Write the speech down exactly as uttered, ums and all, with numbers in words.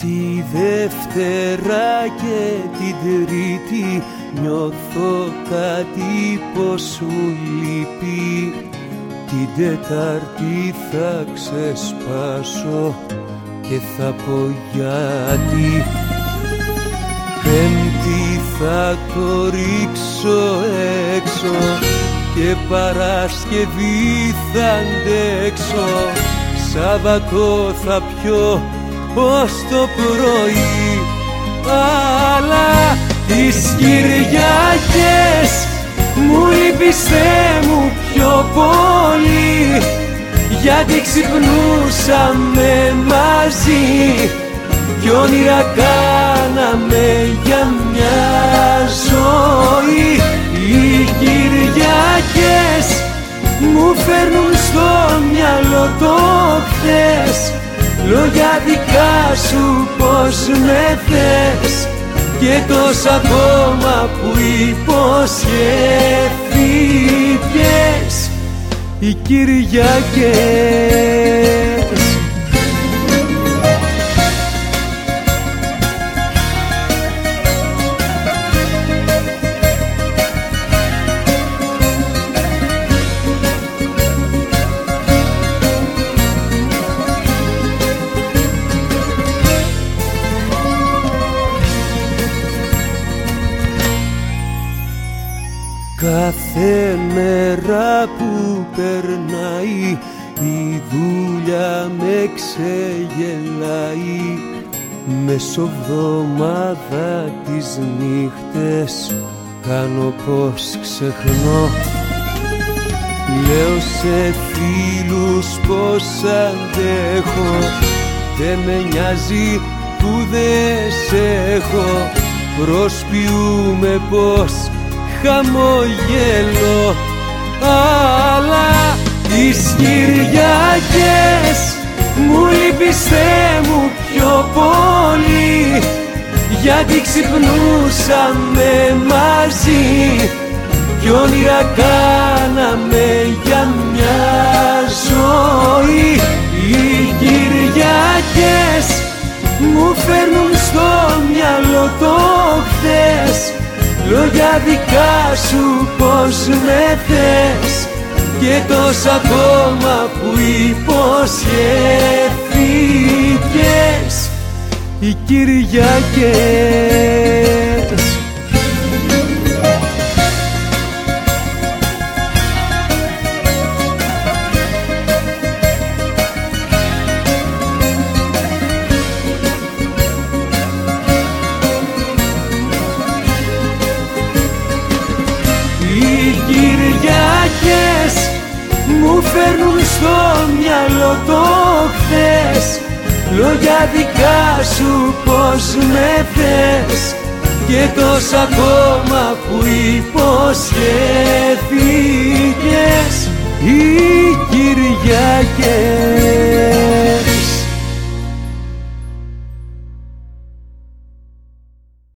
Τη Δευτέρα και την Τρίτη νιώθω κάτι πως μου λείπει. Την Τετάρτη θα ξεσπάσω και θα πω γιατί. Πέμπτη θα το ρίξω έξω και Παρασκευή θα αντέξω. Σάββατο θα πιω ως το πρωί, αλλά τις Κυριακές μου λείπεις Θεέ μου πιο πολύ, γιατί ξυπνούσαμε μαζί κι όνειρα κάναμε για μια ζωή. Οι Κυριακές μου φέρνουν στο μυαλό το χθες, λόγια δικά σου πως με θες και τόσα ακόμα που υποσχεθήκες. Οι Κυριακές κάθε μέρα που περνάει η δουλειά με ξεγελάει. Μεσοβδομάδα τις νύχτες κάνω πως ξεχνώ. Λέω σε φίλους πως αντέχω, δεν με νοιάζει που δεν σε έχω. Προσποιούμε πως χαμογελώ, αλλά τις Κυριακές μου λείπεις Θεέ μου πιο πολύ, γιατί ξυπνούσαμε μαζί κι όνειρα κάναμε για μια ζωή. Οι Κυριακές μου φέρνουν στο μυαλό το χθες, λόγια δικά σου πως με θες και τόσα ακόμα που υποσχεθήκες. Οι Κυριακές μου φέρνουν στο μυαλό το χθες, λόγια δικά σου πως με θες και τόσα ακόμα που υποσχεθήκες. Οι Κυριακές